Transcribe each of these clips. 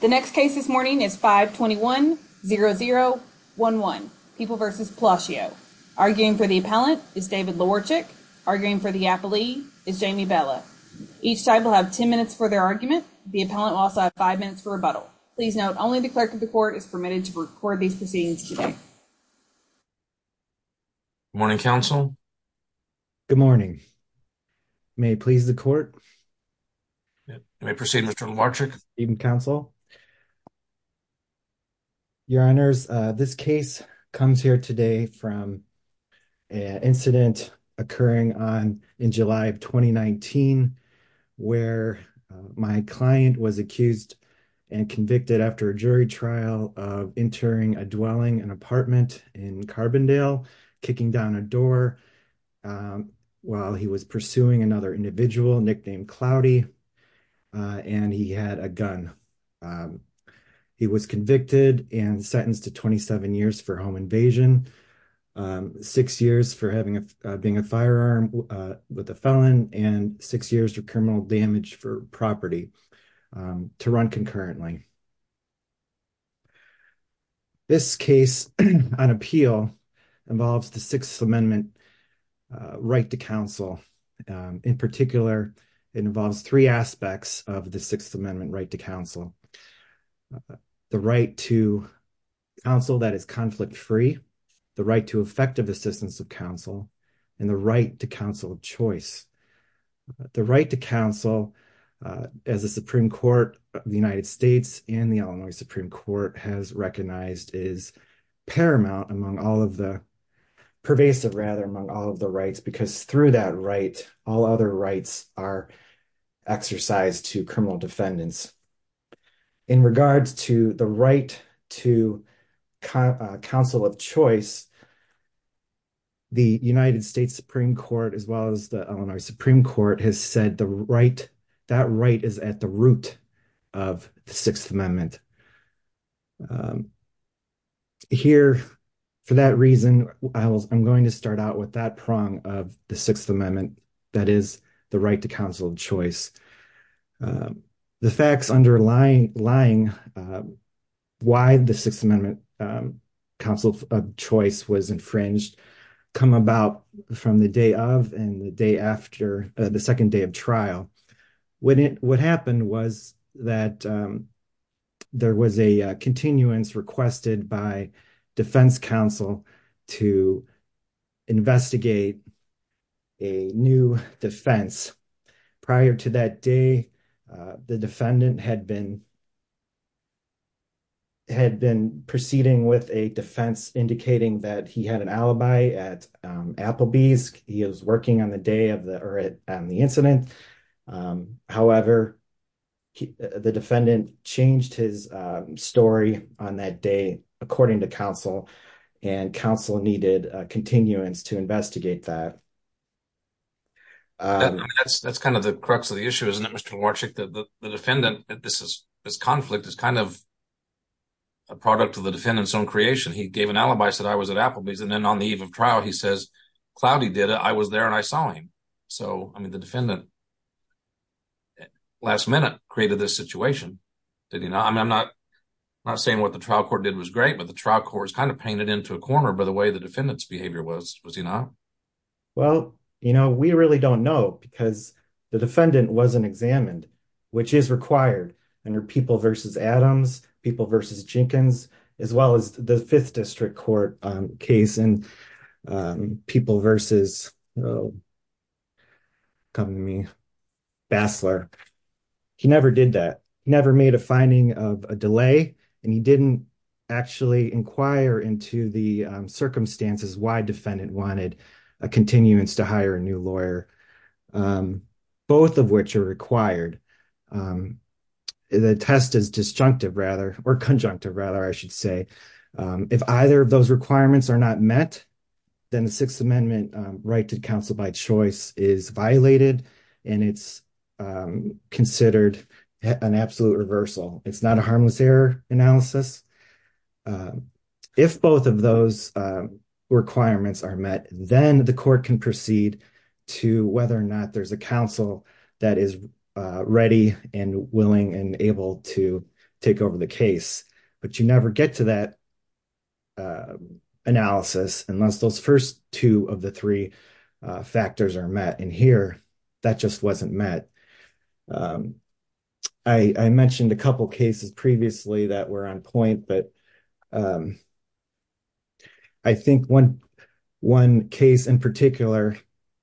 The next case this morning is 521-0011, People v. Palacio. Arguing for the appellant is David Lewarchik. Arguing for the appellee is Jamie Bella. Each side will have 10 minutes for their argument. The appellant will also have 5 minutes for rebuttal. Please note, only the clerk of the court is permitted to record these proceedings today. Good morning, counsel. Good morning. May it please the court? You may proceed, Mr. Lewarchik. Even counsel. Your Honors, this case comes here today from an incident occurring in July of 2019 where my client was accused and convicted after a jury trial of entering a dwelling, an apartment in Carbondale, kicking down a door while he was pursuing another individual nicknamed Cloudy, and he had a gun. He was convicted and sentenced to 27 years for home invasion, 6 years for being a firearm with a felon, and 6 years for criminal damage for property to run concurrently. This case on appeal involves the Sixth Amendment right to counsel. In particular, it involves three aspects of the Sixth Amendment right to counsel. The right to counsel that is conflict-free, the right to effective assistance of counsel, and the right to counsel of choice. The right to counsel, as the Supreme Court of the United States and the Illinois Supreme Court has recognized, is paramount among all of the rights, because through that right, all other rights are exercised to criminal defendants. In regards to the right to counsel of choice, the United States Supreme Court, as well as the Illinois Supreme Court, has said that right is at the root of the Sixth Amendment. Here, for that reason, I'm going to start out with that prong of the Sixth Amendment, that is the right to counsel of choice. The facts underlying why the Sixth Amendment counsel of choice was infringed come about from the day of and the day after the second day of trial. What happened was that there was a continuance requested by defense counsel to investigate a new defense. Prior to that day, the defendant had been proceeding with a defense indicating that he had an alibi at Applebee's. He was working on the day of the incident. However, the defendant changed his story on that day, according to counsel, and counsel needed a continuance to investigate that. That's kind of the crux of the issue, isn't it, Mr. Lewarchik? The defendant, this conflict is kind of a product of the defendant's own creation. He gave an alibi, said I was at Applebee's, and then on the eve of trial, he says, Cloudy did it, I was there and I saw him. So, the defendant, last minute, created this situation, did he not? I'm not saying what the trial court did was great, but the trial court was kind of painted into a corner by the way the defendant's behavior was he not? Well, we really don't know, because the defendant wasn't examined, which is required under People v. Adams, People v. Jenkins, as well as the Fifth District Court case in People v. Bassler. He never did that. He never made a finding of a delay, and he didn't actually inquire into the circumstances why defendant wanted a continuance to hire a new lawyer, both of which are required. The test is conjunctive, I should say. If either of those requirements are not met, then the Sixth Amendment right to counsel by choice is violated, and it's considered an absolute reversal. It's not a harmless error analysis. If both of those requirements are met, then the court can proceed to whether or not there's a counsel that is ready and willing and able to take over the case. But you never get to that analysis unless those first two of the three factors are met. And here, that just wasn't met. I mentioned a couple cases previously that were on point, but I think one case in particular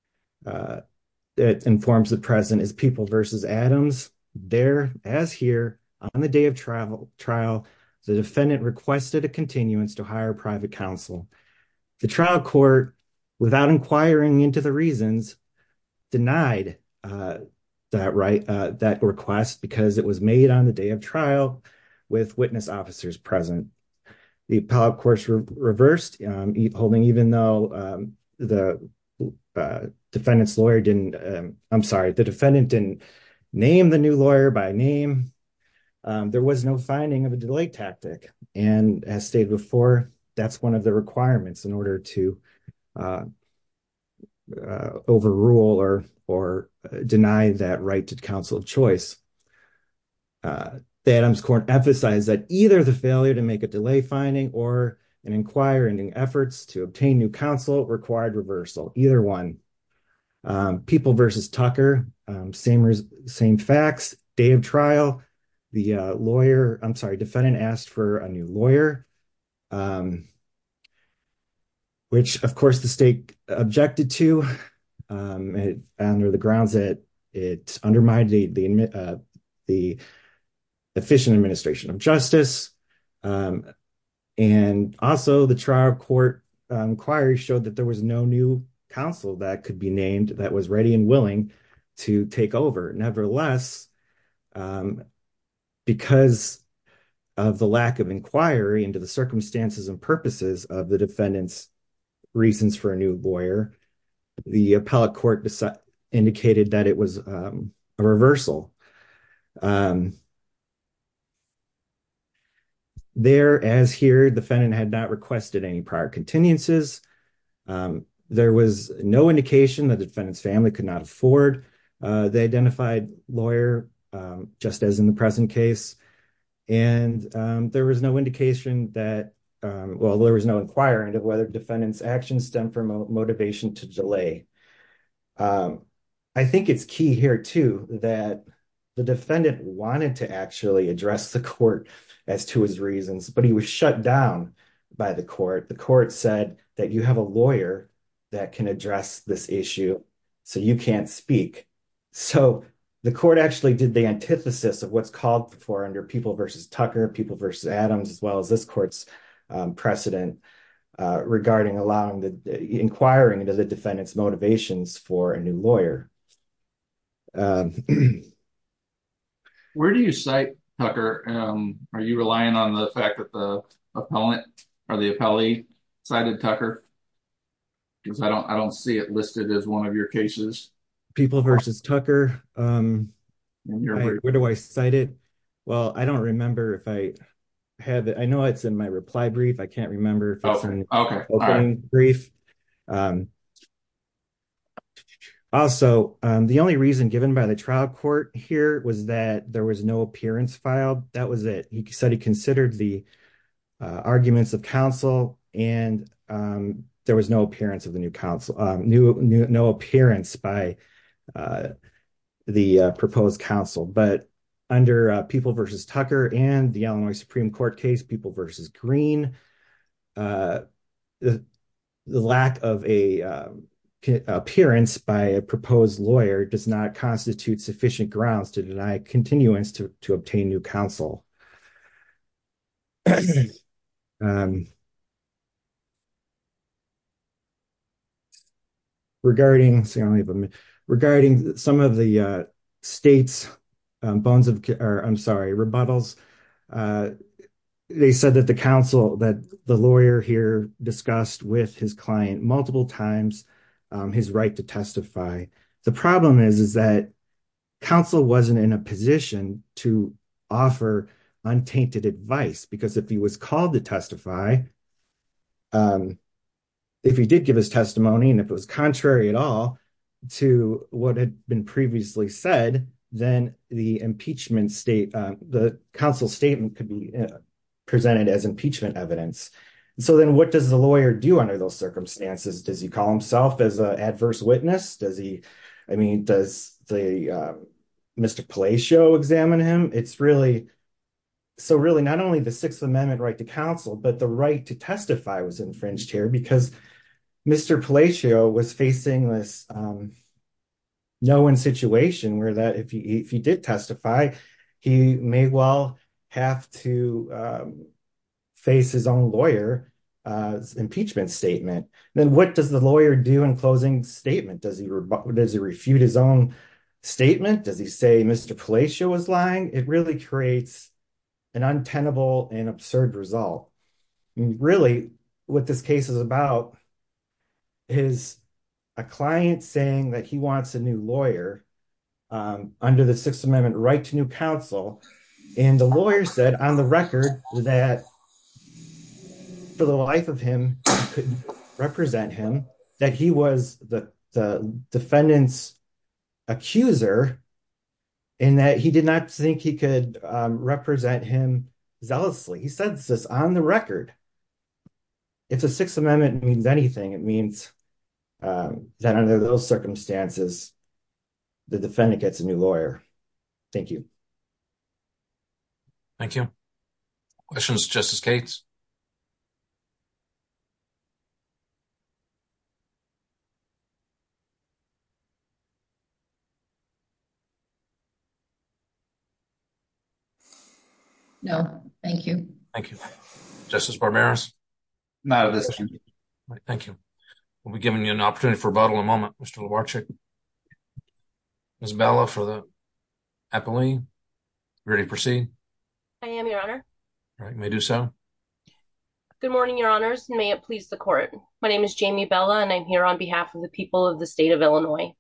that informs the present is People versus Adams. There, as here, on the day of trial, the defendant requested a continuance to hire private counsel. The trial court, without inquiring into the reasons, denied that request because it was made on the day of trial with witness officers present. The appellate court reversed, holding even though the defendant's lawyer the defendant didn't name the new lawyer by name. There was no finding of a delay tactic. And as stated before, that's one of the requirements in order to overrule or deny that right to counsel of choice. The Adams court emphasized that either the failure to make a delay finding or an inquiry into efforts to obtain new counsel required reversal, either one. People versus Tucker, same facts, day of trial. The defendant asked for a new lawyer, which of course the state objected to under the grounds that it undermined the efficient administration of justice. And also the trial court inquiry showed that there was no new counsel that could be named that was ready and willing to take over. Nevertheless, because of the lack of inquiry into the circumstances and purposes of the defendant's reasons for a new lawyer, the appellate court indicated that it was a reversal. There, as here, the defendant had not requested any prior continuances. There was no indication that the defendant's family could not afford the identified lawyer, just as in the present case. And there was no indication that, there was no inquiry into whether defendant's actions stem from motivation to delay. I think it's key here, too, that the defendant wanted to actually address the court as to his reasons, but he was shut down by the court. The court said that you have a lawyer that can address this issue, so you can't speak. So the court actually did the antithesis of what's called for under People versus Tucker, People versus Adams, as well as this court's precedent regarding allowing inquiring into the defendant's motivations for a new lawyer. Where do you cite Tucker? Are you relying on the fact that the appellant or the appellee cited Tucker? Because I don't see it listed as one of your cases. People versus Tucker. Where do I cite it? Well, I don't remember if I have it. I know it's in my reply brief. I can't remember if it's in the opening brief. Also, the only reason given by the trial court here was that there was no appearance filed. That was it. He said he considered the arguments of counsel, and there was no appearance of the new counsel, no appearance by the proposed counsel. But under People versus Tucker and the Illinois Supreme Court case, People versus Green, the lack of a appearance by a proposed lawyer does not constitute sufficient grounds to deny continuance to obtain new counsel. Regarding some of the state's rebuttals, they said that the lawyer here discussed with his client multiple times his right to testify. The problem is that counsel wasn't in a position to offer untainted advice, because if he was called to testify, if he did give his testimony and if it was contrary at all to what had been previously said, then the the counsel statement could be presented as impeachment evidence. So then what does the lawyer do under those circumstances? Does he call himself as an adverse witness? Does the Mr. Palacio examine him? Really not only the Sixth Amendment right to counsel, but the right to testify was infringed here, because Mr. Palacio was facing this no-win situation where that if he did testify, he may well have to face his own lawyer impeachment statement. Then what does the lawyer do in closing statement? Does he refute his own statement? Does he say Mr. Palacio was lying? It really creates an untenable and absurd result. I mean, really, what this case is about is a client saying that he wants a new lawyer under the Sixth Amendment right to new counsel. And the lawyer said on the record that for the life of him, he couldn't represent him, that he was the defendant's accuser, and that he did not think he could represent him zealously. He said this on the record. If the Sixth Amendment means anything, it means that under those circumstances, the defendant gets a new lawyer. Thank you. Thank you. Questions, Justice Cates? No, thank you. Thank you. Justice Barberos? Not at this time. Right, thank you. We'll be giving you an opportunity for rebuttal in a moment, Mr. Lowarchik. Ms. Bella for the appellee. Ready to proceed? I am, Your Honor. All right, you may do so. Good morning, Your Honors, and may it please the court. My name is Jamie Bella, and I'm here on behalf of the people of the state of Illinois.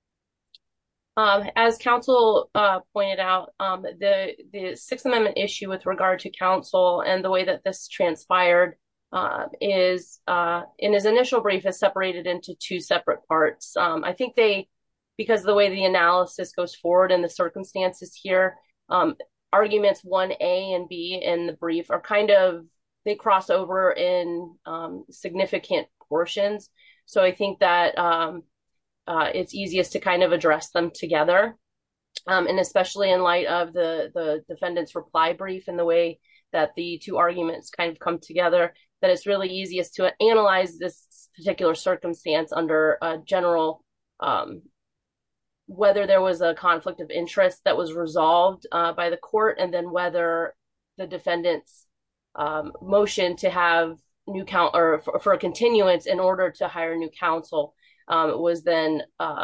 As counsel pointed out, the Sixth Amendment issue with regard to counsel and the way that this transpired is, in his initial brief, is separated into two separate parts. I think because of the way the analysis goes forward and the circumstances here, arguments 1A and B in the brief are they cross over in significant portions. So I think that it's easiest to kind of address them together. And especially in light of the defendant's reply brief and the way that the two arguments kind of come together, that it's really easiest to analyze this particular circumstance under a general, whether there was a conflict of interest that was resolved by the court, and then whether the defendant's motion to have new counsel or for a continuance in order to hire new counsel was then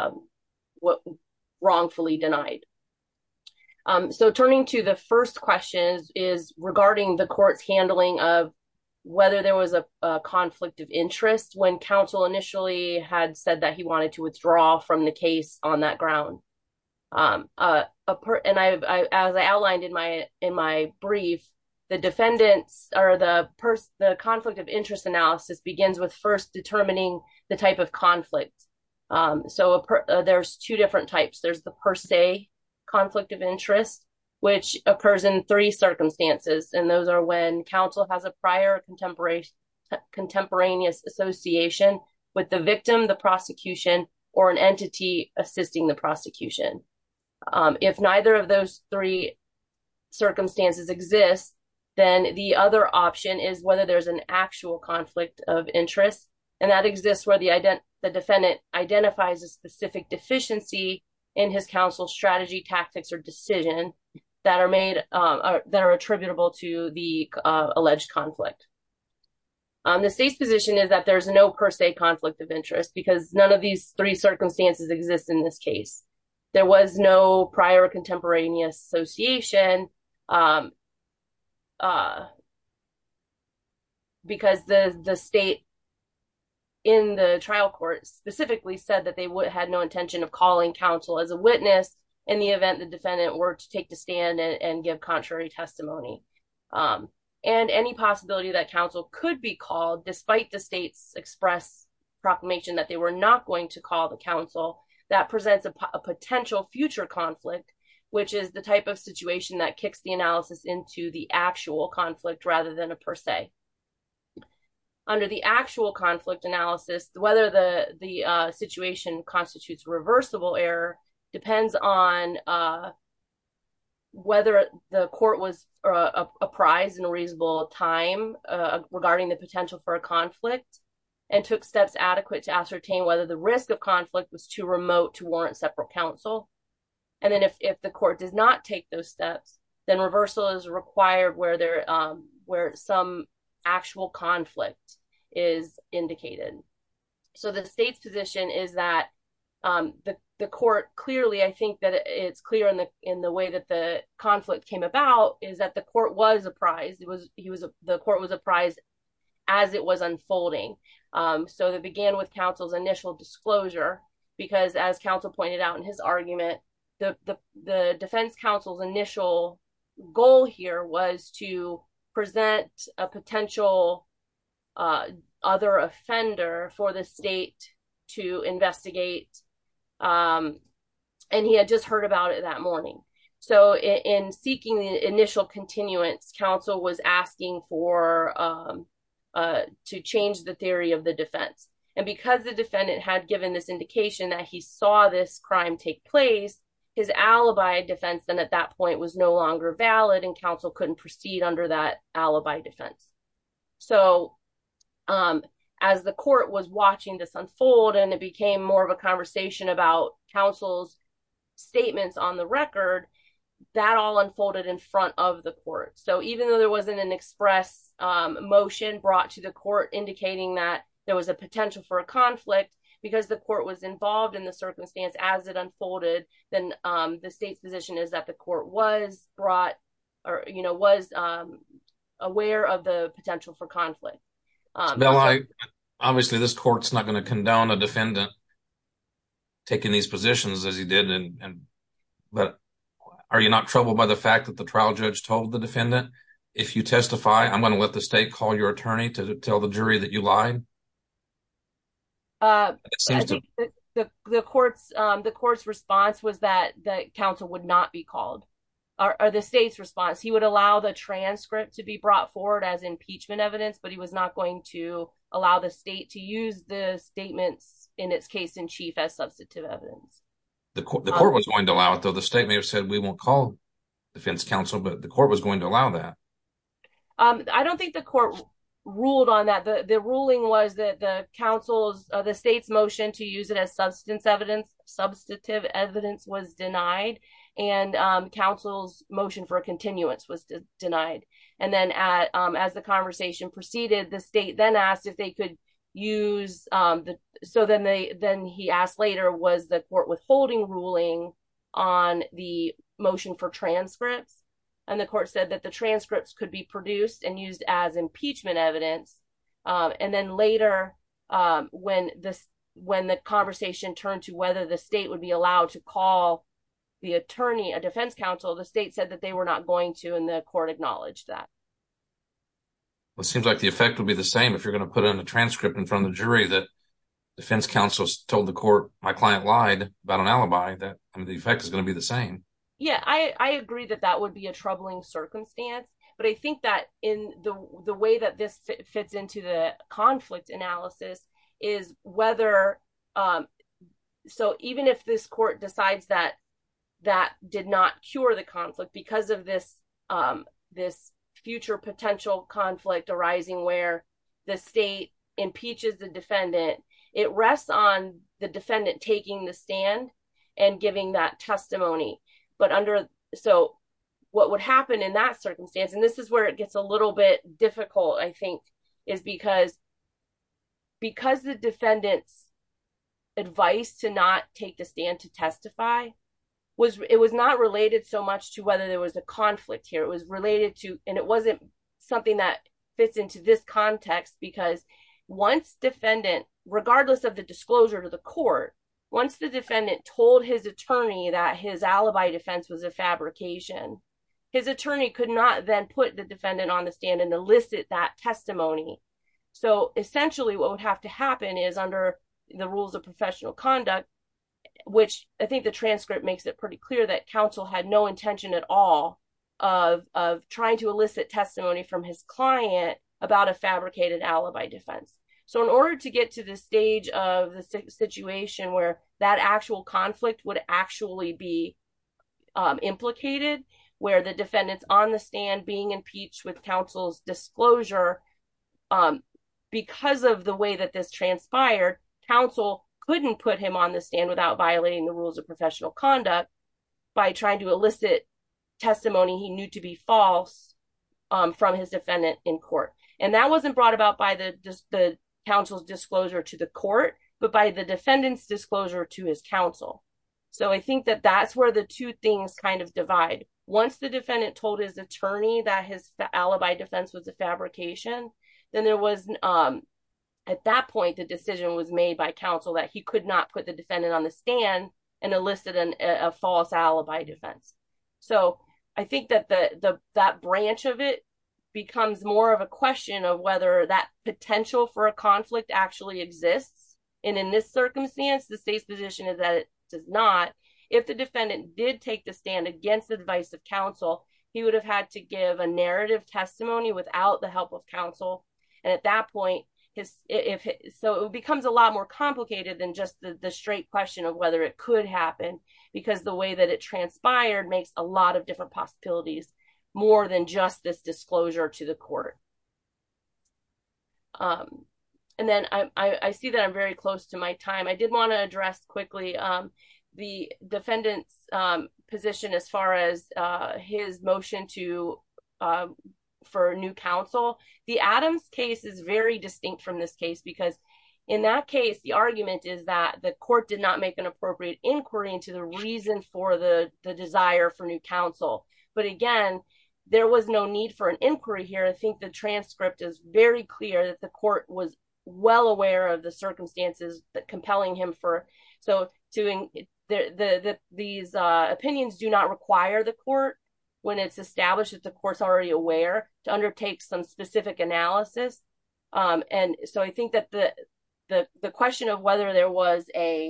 wrongfully denied. So turning to the first question is regarding the court's handling of whether there was a conflict of interest when counsel initially had said that he wanted to withdraw from the case on that ground. As I outlined in my brief, the defendants or the conflict of interest analysis begins with first determining the type of conflict. There's two different types. There's the per se conflict of interest, which occurs in three circumstances, and those are when counsel has a prior contemporaneous association with the victim, the prosecution, or an entity assisting the prosecution. If neither of those three circumstances exist, then the other option is whether there's an actual conflict of interest, and that exists where the defendant identifies a specific deficiency in his counsel's strategy, tactics, or decision that are made that are attributable to the alleged conflict. The state's position is that there's no per se conflict of interest because none of these three circumstances exist in this case. There was no prior contemporaneous association because the state in the trial court specifically said that they had no intention of calling counsel as a witness in the event the defendant were to take the stand and give contrary testimony. And any possibility that counsel could be called, despite the state's express proclamation that they were not going to call the counsel, that presents a potential future conflict which is the type of situation that kicks the analysis into the actual conflict rather than a per se. Under the actual conflict analysis, whether the situation constitutes reversible error depends on whether the court was apprised in a reasonable time regarding the potential for a conflict and took steps adequate to ascertain whether the risk of conflict was too remote to warrant separate counsel. And then if the court does not take those steps, then reversal is required where some actual conflict is indicated. So the state's position is that the court clearly, I think that it's clear in the way that the conflict came about, is that the court was apprised. The court was apprised as it was unfolding. So that began with counsel's initial disclosure, because as counsel pointed out in his argument, the defense counsel's initial goal here was to present a potential other offender for the state to investigate, and he had just heard about it that morning. So in seeking the initial continuance, counsel was asking for to change the theory of the defense. And because the defendant had given this indication that he saw this crime take place, his alibi defense then at that point was no longer valid, and counsel couldn't proceed under that alibi defense. So as the court was watching this unfold and it became more of a conversation about counsel's statements on the record, that all unfolded in front of the court. So even though there wasn't an express motion brought to the court indicating that there was a potential for a conflict, because the court was involved in the circumstance as it unfolded, then the state's position is that the court was aware of the potential for conflict. Bella, obviously this court's not going to condone a defendant taking these positions as he did, but are you not troubled by the fact that the trial judge told the defendant, if you testify, I'm going to let the state call your attorney to tell the jury that you lied? I think the court's response was that the counsel would not be called, or the state's response. He would allow the transcript to be brought forward as impeachment evidence, but he was not going to allow the state to use the statements in its case in chief as substantive evidence. The court was going to allow it, though. The state may have said we won't call defense counsel, but the court was going to allow that. I don't think the court ruled on that. The ruling was that the state's motion to use it as substantive evidence was denied, and counsel's motion for a continuance was denied. And then as the conversation proceeded, the state then asked if they could use then he asked later, was the court withholding ruling on the motion for transcripts? And the court said that the transcripts could be produced and used as impeachment evidence. And then later, when the conversation turned to whether the state would be allowed to call the attorney, a defense counsel, the state said that they were not going to, and the court acknowledged that. Well, it seems like the effect would be the same if you're going to put in a transcript in front of the jury that defense counsel told the court my client lied about an alibi. The effect is going to be the same. Yeah, I agree that would be a troubling circumstance, but I think that in the way that this fits into the conflict analysis is whether, so even if this court decides that did not cure the conflict because of this future potential conflict arising where the state impeaches the defendant, it rests on the defendant taking the stand and giving that testimony. But so what would happen in that circumstance, and this is where it gets a little bit difficult, I think, is because the defendant's advice to not take the stand to testify was not related so much to whether there was a conflict here. It was related to, and it wasn't something that fits into this context, because once defendant, regardless of the disclosure to the court, once the defendant told his attorney that his alibi defense was a fabrication, his attorney could not then put the defendant on the stand and elicit that testimony. So essentially what would have to happen is, under the rules of professional conduct, which I think the transcript makes it pretty clear that counsel had no intention at all of trying to elicit testimony from his client about a fabricated alibi defense. So in order to get to the stage of the situation where that actual conflict would actually be implicated, where the defendant's on the stand being impeached with counsel's disclosure, because of the way that this transpired, counsel couldn't put him on the stand without violating the rules of professional conduct by trying to elicit testimony he knew to be false from his defendant in court. And that wasn't brought about by the counsel's disclosure to the court, but by the defendant's disclosure to his counsel. So I think that that's where the two things kind of divide. Once the defendant told his attorney that his alibi defense was a fabrication, then there was, at that point, the decision was made by counsel that he could not put the defendant on the stand and elicit a false alibi defense. So I think that that branch of it becomes more of a question of whether that potential for a conflict actually exists. And in this circumstance, the state's position is that it does not. If the defendant did take the stand against the advice of counsel, he would have had to give a narrative testimony without the help of counsel. And at that point, so it becomes a lot more complicated than just the straight question of whether it could happen, because the way that it transpired makes a lot of different possibilities, more than just this disclosure to the court. And then I see that I'm very close to my time. I did want to address quickly the defendant's position as far as his motion for new counsel. The Adams case is very distinct from this case, because in that case, the argument is that the court did not make an appropriate inquiry into the reason for the desire for new counsel. But again, there was no need for an inquiry here. I think the transcript is very clear that the court was well aware of the circumstances that compelling him for. So these opinions do not require the court, when it's established that the court's already aware, to undertake some specific analysis. And so I think that the question of whether there was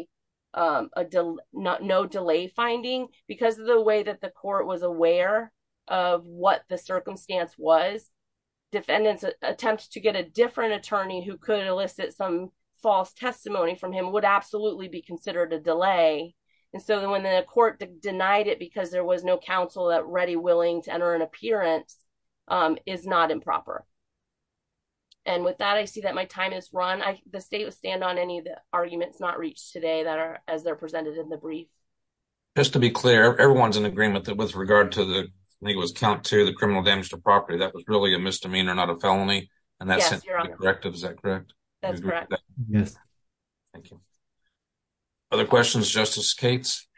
no delay finding, because of the way that the court was aware of what the circumstance was, defendant's attempt to get a different attorney who could elicit some false testimony from him would absolutely be considered a delay. And so when the court denied it because there was no counsel that ready, willing to enter an appearance, is not improper. And with that, I see that my time is run. The state will stand on any of the arguments not reached today that are as they're presented in the brief. Just to be clear, everyone's in agreement that with regard to I think it was count 2, the criminal damage to property, that was really a misdemeanor, not a felony. And that's corrective. Is that correct? That's correct. Yes. Thank you. Other questions, Justice Cates?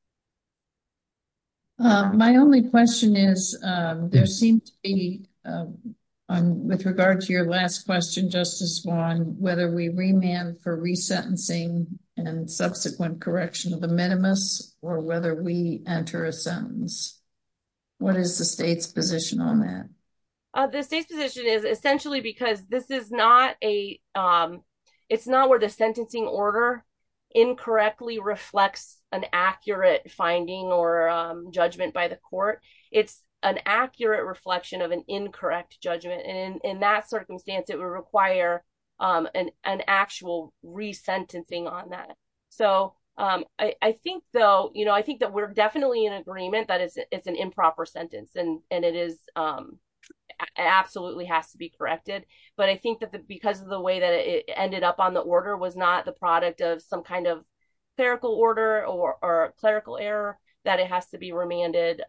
My only question is, there seemed to be, with regard to your last question, Justice Vaughn, whether we remand for resentencing and subsequent correction of the minimus, or whether we enter a sentence. What is the state's position on that? The state's position is essentially because this is not it's not where the sentencing order incorrectly reflects an accurate finding or judgment by the court. It's an accurate reflection of an incorrect judgment. And in that circumstance, it would require an actual resentencing on that. So I think, though, I think that we're definitely in agreement that it's an improper sentence, and it is it absolutely has to be corrected. But I think that because of the way that it ended up on the order was not the product of some kind of clerical order or clerical error, that it has to be remanded.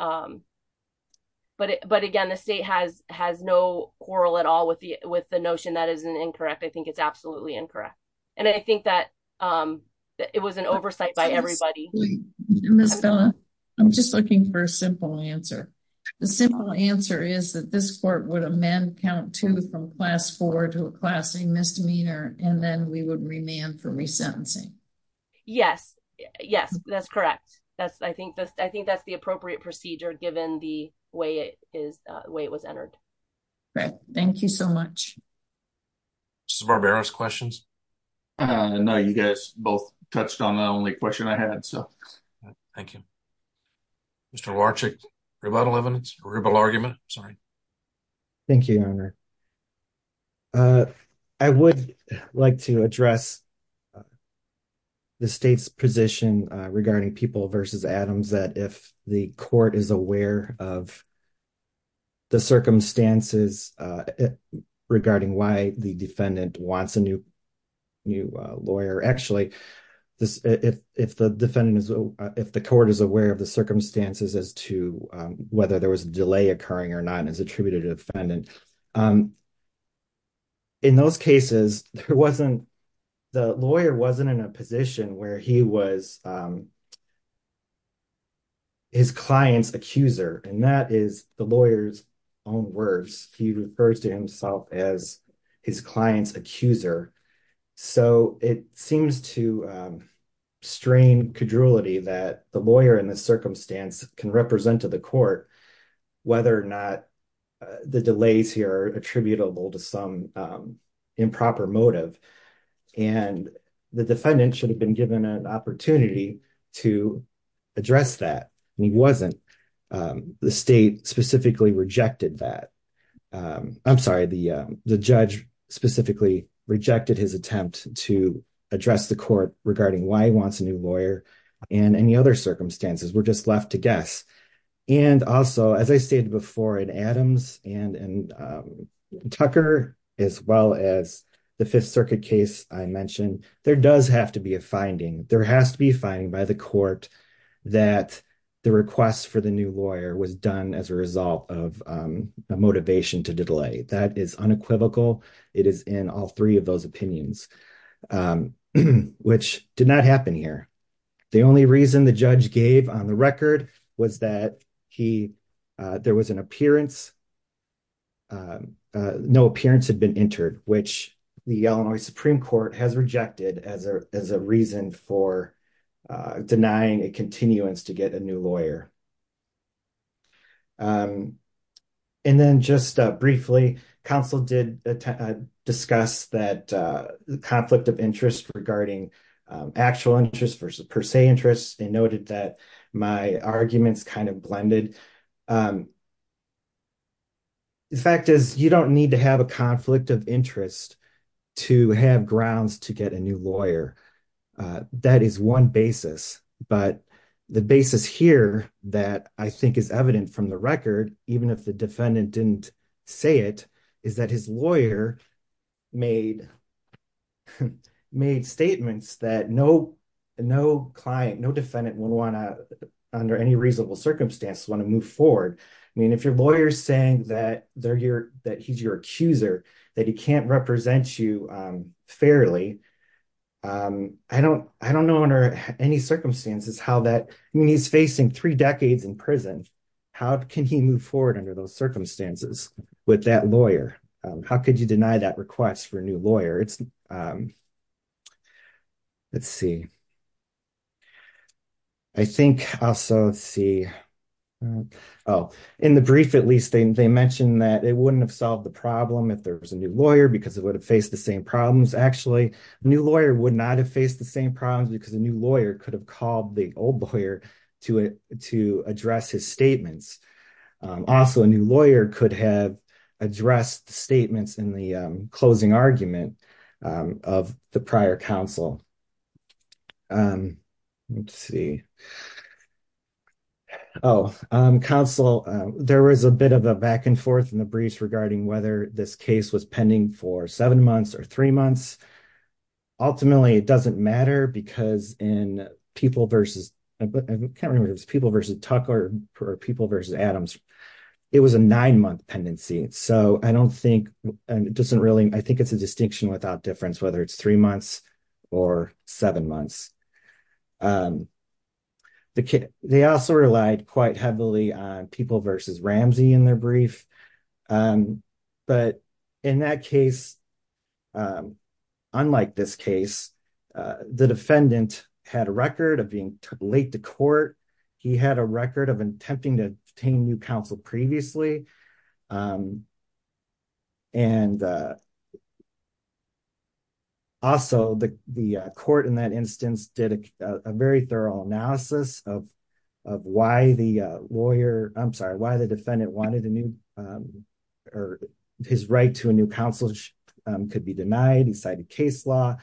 But again, the state has no quarrel at all with the notion that is incorrect. I think it's absolutely incorrect, and I think that it was an oversight by everybody. Ms. Bella, I'm just looking for a simple answer. The simple answer is that this court would amend count 2 from class 4 to a class A misdemeanor, and then we would remand for resentencing. Yes, that's correct. I think that's the appropriate procedure given the way it is, the way it was entered. Right. Thank you so much. Mrs. Barbera's questions? No, you guys both touched on the only question I had. So, Thank you. Mr. Larchick, rebuttal argument. Sorry. Thank you, Your Honor. I would like to address the state's position regarding People versus Adams, that if the court is aware of the circumstances regarding why the defendant wants a new lawyer, actually, if the court is aware of the circumstances as to whether there was a delay occurring or not and is attributed to the defendant, in those cases, the lawyer wasn't in a position where he was his client's accuser, and that is the lawyer's own words. He refers to himself as his client's accuser. So it seems to strain credulity that the lawyer in this circumstance can represent to the court whether or not the delays here are attributable to some improper motive. And the defendant should have been given an opportunity to address that, and he wasn't. The state specifically rejected that. I'm sorry, the judge specifically rejected his attempt to address the court regarding why he wants a new lawyer, and any other circumstances. We're just left to guess. And also, as I stated before, in Adams and in Tucker, as well as the Fifth Circuit case I mentioned, there does have to be a finding. There has to be a finding by the court that the request for the new lawyer was done as a result of a motivation to delay. That is unequivocal. It is in all three of those opinions, which did not happen here. The only reason the judge gave on the record was that there was an appearance. No appearance had been entered, which the Illinois Supreme Court has rejected as a reason for denying a continuance to get a new lawyer. And then just briefly, counsel did discuss that the conflict of interest regarding actual interest versus per se interest, and noted that my arguments kind of blended. The fact is, you don't need to have a conflict of interest to have grounds to get a new lawyer. That is one basis, but the basis here that I think is evident from the record, even if the defendant didn't say it, is that his lawyer made statements that no client, no defendant would want to, under any reasonable circumstances, want to move forward. I mean, if your lawyer's saying that he's your accuser, that he can't represent you fairly, I don't know under any circumstances how that. I mean, he's facing 3 decades in prison. How can he move forward under those circumstances with that lawyer? How could you deny that request for a new lawyer? It's let's see. I think also, let's see. In the brief, at least, they mentioned that it wouldn't have solved the problem if there was a new lawyer because it would have faced the same problems. Actually, a new lawyer would not have faced the same problems because a new lawyer could have called the old lawyer to address his statements. Also, a new lawyer could have addressed the statements in the closing argument of the prior counsel. Let's see. Counsel, there was a bit of a back and forth in the briefs regarding whether this case was pending for 7 months or 3 months. Ultimately, it doesn't matter because in People versus, I can't remember if it was People versus Tucker or People versus Adams, it was a 9-month pendency. So I don't think, and it doesn't really, I think it's a distinction without difference, whether it's 3 months or 7 months. They also relied quite heavily on People versus Ramsey in their brief. But in that case, unlike this case, the defendant had a record of being late to court. He had a record of attempting to obtain new counsel previously. Also, the court in that instance did a very thorough analysis of why why the defendant wanted a new or his right to a new counsel could be denied. He cited case law.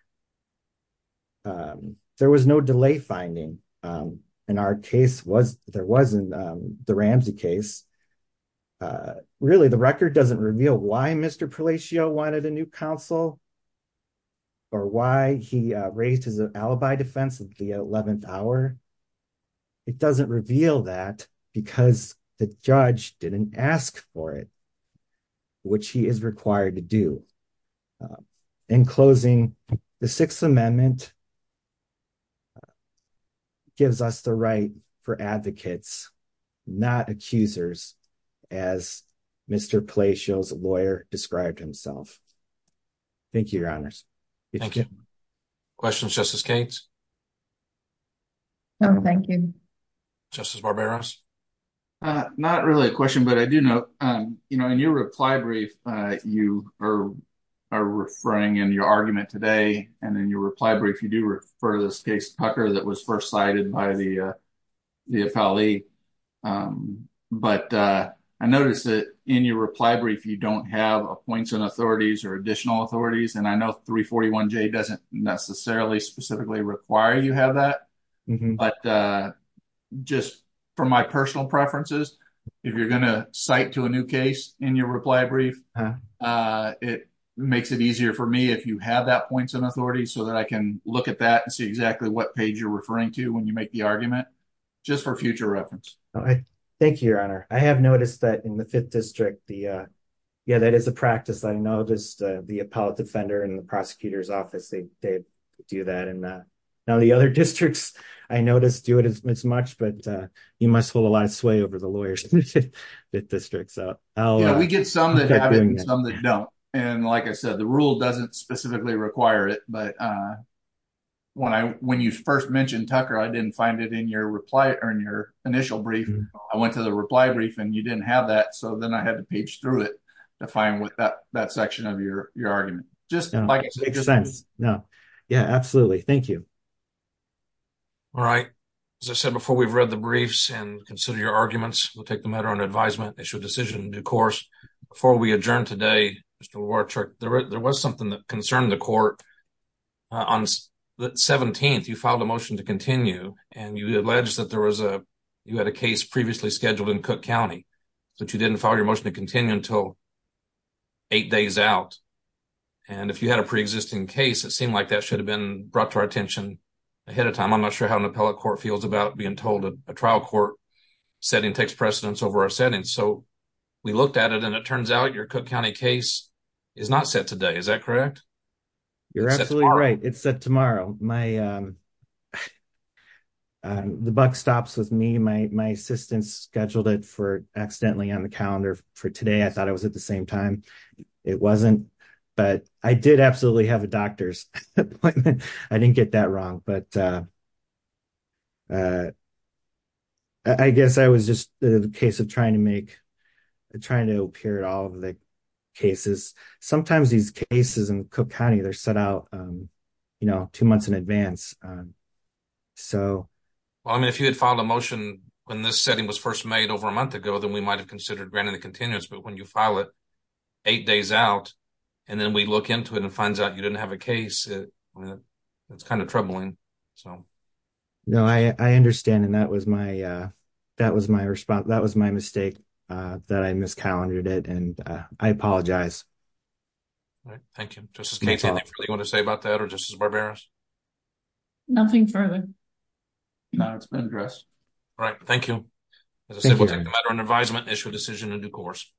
There was no delay finding. In our case, there wasn't the Ramsey case. Really, the record doesn't reveal why Mr. Palacio wanted a new counsel or why he raised his alibi defense at the 11th hour. It doesn't reveal that because the judge didn't ask for it, which he is required to do. In closing, the Sixth Amendment gives us the right for advocates, not accusers, as Mr. Palacio's lawyer described himself. Thank you, Your Honors. Thank you. Questions, Justice Cates? No, thank you. Justice Barberos? Not really a question, but I do know, in your reply brief, you are referring in your argument today, and in your reply brief, you do refer to this case, Tucker, that was first cited by the appellee. But I noticed that in your reply brief, you don't have appoints and authorities or additional authorities. And I know 341J doesn't necessarily specifically require you have that. Mm-hmm. But just for my personal preferences, if you're going to cite to a new case in your reply brief, it makes it easier for me if you have that points and authorities so that I can look at that and see exactly what page you're referring to when you make the argument, just for future reference. Thank you, Your Honor. I have noticed that in the 5th District, that is a practice. I noticed the appellate defender in the prosecutor's office, they do that. And now the other districts, I noticed do it as much, but you must hold a lot of sway over the lawyers in the 5th District. So we get some that have it and some that don't. And like I said, the rule doesn't specifically require it, but when you first mentioned Tucker, I didn't find it in your reply or in your initial brief. Mm-hmm. I went to the reply brief and you didn't have that. So then I had to page through it to find what that section of your argument. Like I said, makes sense. No. Yeah, absolutely. Thank you. All right. As I said before, we've read the briefs and consider your arguments. We'll take the matter under advisement, issue a decision in due course. Before we adjourn today, Mr. Lewarchuk, there was something that concerned the court. On the 17th, you filed a motion to continue, and you alleged that you had a case previously scheduled in Cook County, but you didn't file your motion to continue until 8 days out. And if you had a pre-existing case, it seemed like that should have been brought to our attention ahead of time. I'm not sure how an appellate court feels about being told a trial court setting takes precedence over our settings. So we looked at it, and it turns out your Cook County case is not set today. Is that correct? You're absolutely right. It's set tomorrow. My the buck stops with me. My assistant scheduled it for accidentally on the calendar for today. I thought it was at the same time. It wasn't, but I did absolutely have a doctor's appointment. I didn't get that wrong, but I guess I was just the case of trying to appear at all of the cases. Sometimes these cases in Cook County, they're set out 2 months in advance. Well, I mean, if you had filed a motion when this setting was first made over a month ago, then we might have considered granting the continuance. But when you file it 8 days out, and then we look into it and finds out you didn't have a case, it's kind of troubling. So, no, I understand, and that was my response. That was my mistake. That I miscalendared it, and I apologize. All right, thank you. Justice Cates, anything further you want to say about that, or Justice Barberos? Nothing further. No, it's been addressed. All right, thank you. As I said, we'll take the matter under advisement, issue a decision in due course.